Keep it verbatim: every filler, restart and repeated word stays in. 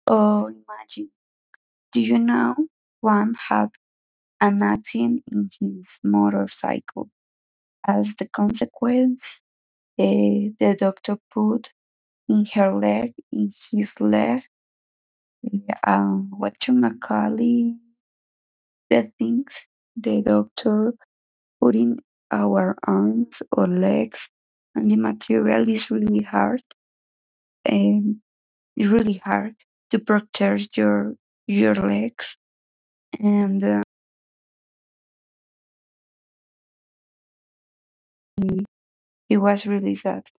Oh, imagine. Do you know one had an accident in his motorcycle? As the consequence, eh, the doctor put in her leg, in his leg, eh, um, what you call it, the things the doctor put in our arms or legs, and the material is really hard, and it's really hard to protect your your legs, and uh, it was really sad.